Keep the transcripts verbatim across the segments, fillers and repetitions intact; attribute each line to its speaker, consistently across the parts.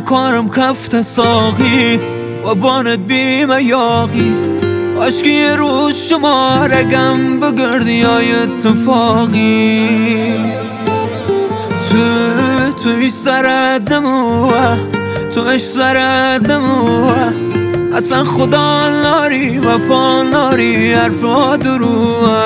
Speaker 1: کارم کفت ساقی و بانت بیم یاقی عشقی یه روز شما رگم بگردی های اتفاقی تو توی سرت نموه توش سرت نموه اصلا خدا ناری وفا ناری حرفا دروه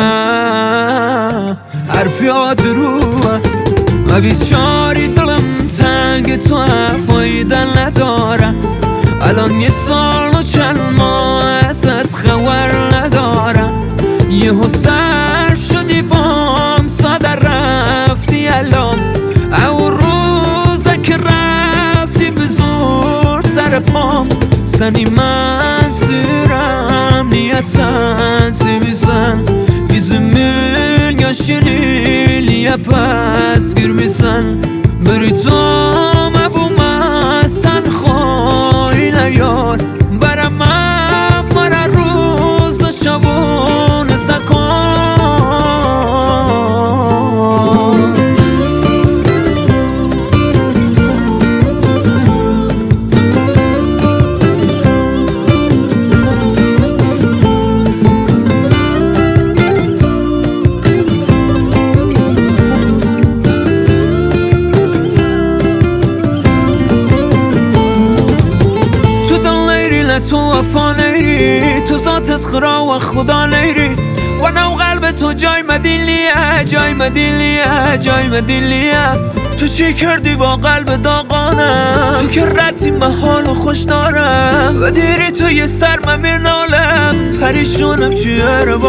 Speaker 1: حرفا دروه و بیچاری دلم تنگ تو فایده نداره الان یه سال و چند ماه ازت خبر نداره یهو سر شدی بام ساده رفتی الان او روزه که رفتی به زور سر پام سنی من سرم نیه سنسی بیزن yüzümün yaşını pes girmişsen بریتم ابو مستن خویل یار برم مرا روز و شبون زکان تو وفا نیری تو ذاتت خرا و خدا نیری و نو قلب تو جای مدیلیه جای مدیلیه جای مدیلیه تو چی کردی با قلب داغانم تو که رتی محال و خوش دارم و دیری تو یه سر من مینالم پریشونم چیه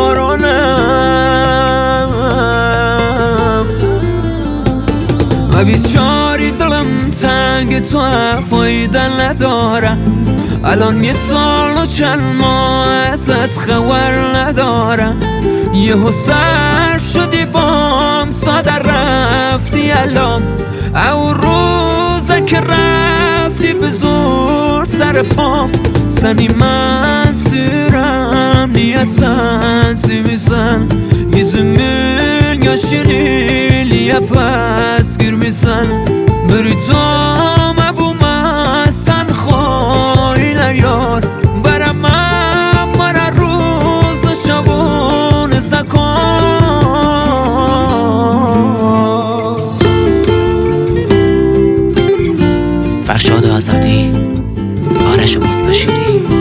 Speaker 1: بارانم و بیچاری دلم تنگ تو فایده نداره الان یه سال و چند ماه ازت خبر نداره یهو سر شدی بام ساده رفتی الان او روزه که رفتی به زور سر پام سنی من سرم نیه سنسی بیزن yüzümün yaşını pes girmişsen beritam ابو مستن خویل یار برم مرا روز و شبون زکان
Speaker 2: فرشاد آزادی، آرش مستشیری.